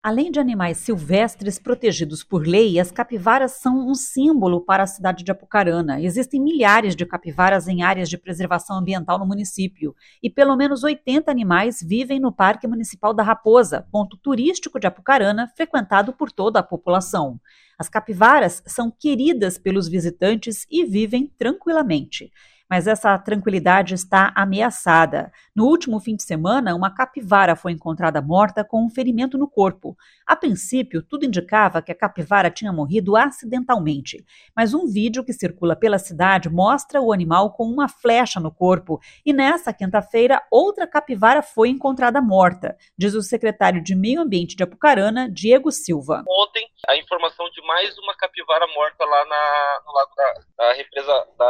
Além de animais silvestres protegidos por lei, as capivaras são um símbolo para a cidade de Apucarana. Existem milhares de capivaras em áreas de preservação ambiental no município e pelo menos 80 animais vivem no Parque Municipal da Raposa, ponto turístico de Apucarana, frequentado por toda a população. As capivaras são queridas pelos visitantes e vivem tranquilamente. Mas essa tranquilidade está ameaçada. No último fim de semana, uma capivara foi encontrada morta com um ferimento no corpo. A princípio, tudo indicava que a capivara tinha morrido acidentalmente. Mas um vídeo que circula pela cidade mostra o animal com uma flecha no corpo. E nessa quinta-feira, outra capivara foi encontrada morta, diz o secretário de Meio Ambiente de Apucarana, Diego Silva. Ontem, a informação de mais uma capivara morta lá no lago da represa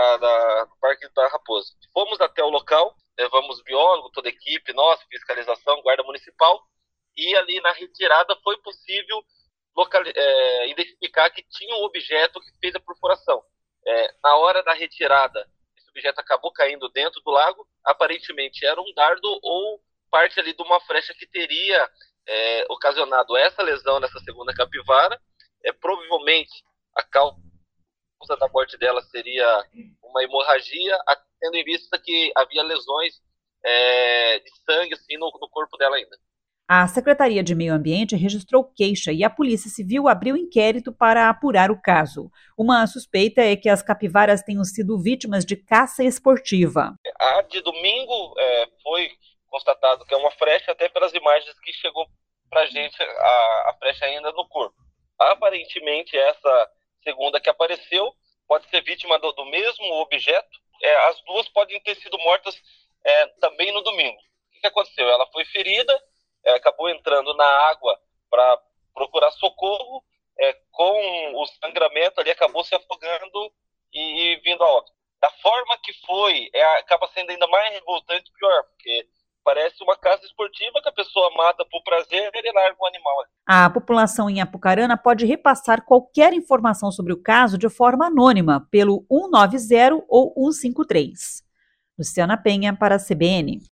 do Parque da Raposa. Fomos até o local, levamos biólogo, toda a equipe, nossa, fiscalização, guarda municipal, e ali na retirada foi possível identificar que tinha um objeto que fez a perfuração. Na hora da retirada, esse objeto acabou caindo dentro do lago, aparentemente era um dardo ou parte ali de uma flecha que teria ocasionado essa lesão nessa segunda capivara. Provavelmente a causa da morte dela seria uma hemorragia, tendo em vista que havia lesões de sangue assim, no corpo dela ainda. A Secretaria de Meio Ambiente registrou queixa e a Polícia Civil abriu inquérito para apurar o caso. Uma suspeita é que as capivaras tenham sido vítimas de caça esportiva. A de domingo foi constatado que é uma frecha, até pelas imagens que chegou para a gente, a frecha ainda no corpo. Aparentemente, essa segunda que apareceu pode ser vítima do mesmo objeto. As duas podem ter sido mortas também no domingo. O que aconteceu? Ela foi ferida, acabou entrando na água para procurar socorro, com o sangramento ali acabou se afogando e vindo a óbito. Da forma que foi, acaba sendo ainda mais revoltante e pior, porque parece uma caça esportiva que a pessoa mata por prazer e ele larga o animal. A população em Apucarana pode repassar qualquer informação sobre o caso de forma anônima pelo 190 ou 153. Luciana Penha para a CBN.